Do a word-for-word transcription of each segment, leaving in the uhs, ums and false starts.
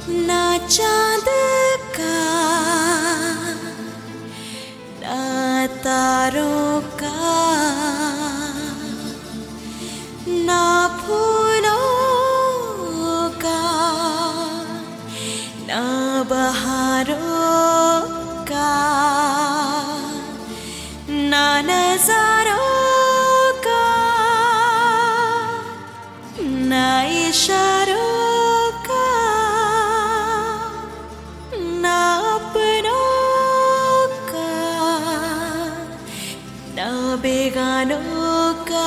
ना चांद का ना तारों का ना फूलों का ना बहारों का ना नजारों का ना इशारों बेगानों का।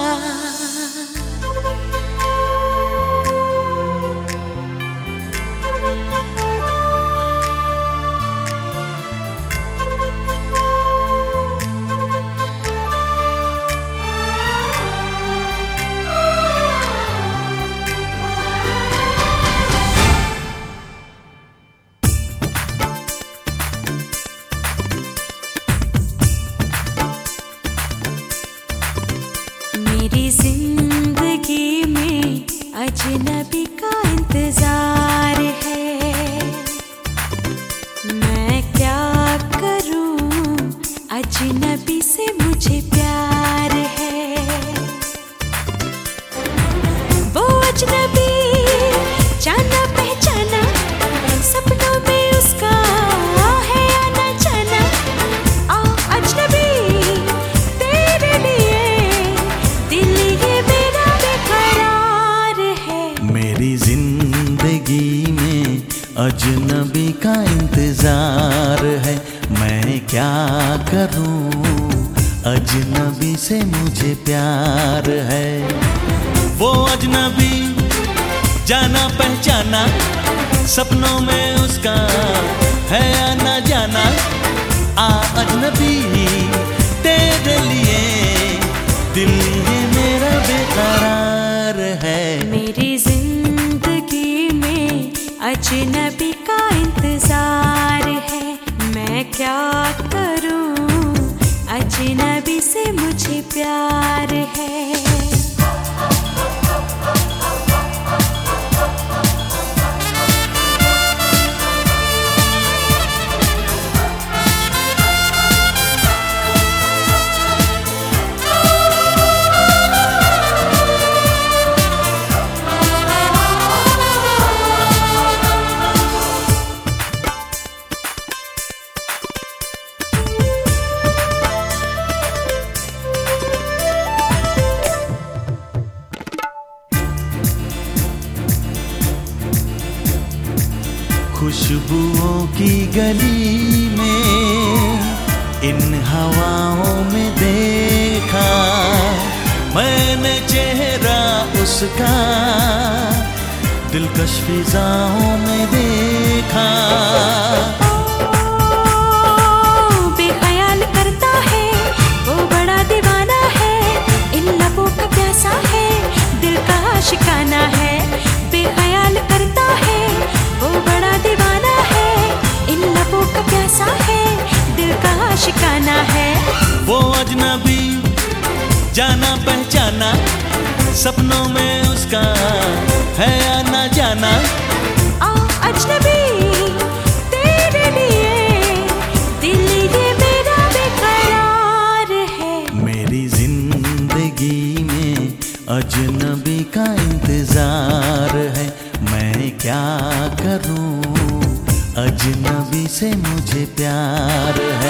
मेरी जिंदगी में अजनबी का इंतजार है, मैं क्या करूं अजनबी से मुझे प्यार है। वो अजनबी जाना पहचाना सपनों में उसका है आना जाना। आ अजनबी अजनबी का इंतजार है, मैं क्या करूं अजनबी से मुझे प्यार है। वो अजनबी जाना पहचाना सपनों में उसका है आना जाना। आ अजनबी तेरे लिए दिल ये मेरा बेकरार है। मेरी जिंदगी में अजनबी का इंतजार है, मैं क्या करूं अजनबी से मुझे प्यार है। खुशबुओं की गली में इन हवाओं में देखा मैंने चेहरा उसका, दिलकश फिजाओं में देखा। बेख्याल करता है वो बड़ा दीवाना है, इन लबों का प्यासा है दिल का आशिकाना है। बेख्याल करता है वो बड़ा दीवाना है, इन लबों का प्यासा है दिल का आशिकाना है। वो अजनबी जाना पहचाना सपनों में उसका है आना जाना। आ अजनबी तेरे लिए दिल ये मेरा बेकरार है। मेरी जिंदगी में अजनबी का इंतजार है, मैं क्या करूं अजनबी से मुझे प्यार है।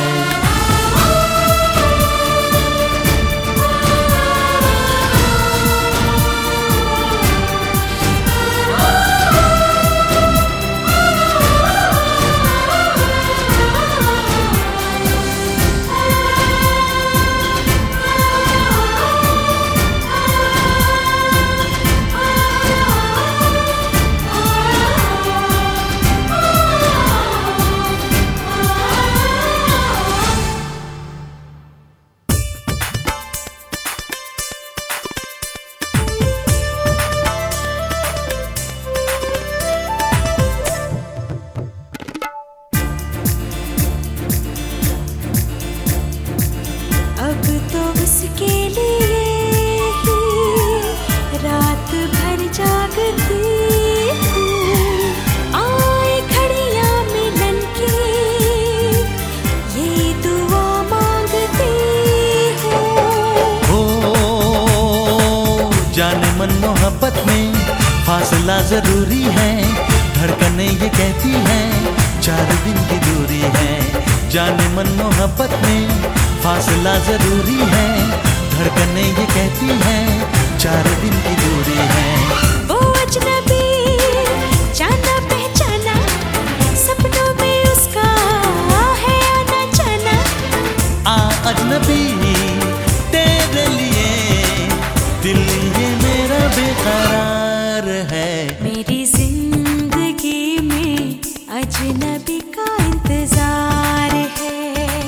फासला जरूरी है, धड़कने ये कहती हैं चार दिन की दूरी है। जाने मन मोहब्बत में फासला जरूरी है, धड़कने ये कहती हैं चार दिन की दूरी है। वो अजनबी जाना पहचाना, सपनों में उसका है आना जाना। आ अजनबी तेरे लिए दिल ये मेरा बेकरार है। मेरी जिंदगी में अजनबी का इंतजार है,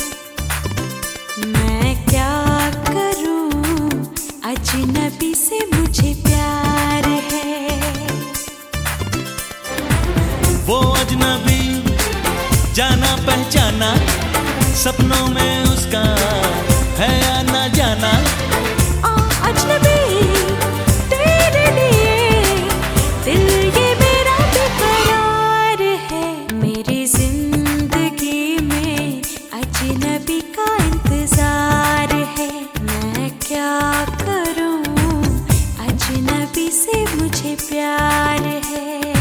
मैं क्या करूं अजनबी से मुझे प्यार है। वो अजनबी जाना पहचाना, सपनों में उसका है आना जाना। आ अजनबी तेरे लिए दिल ये मेरा बेकरार है। मेरी जिंदगी में अजनबी का इंतजार है, मैं क्या करूं अजनबी से मुझे प्यार है।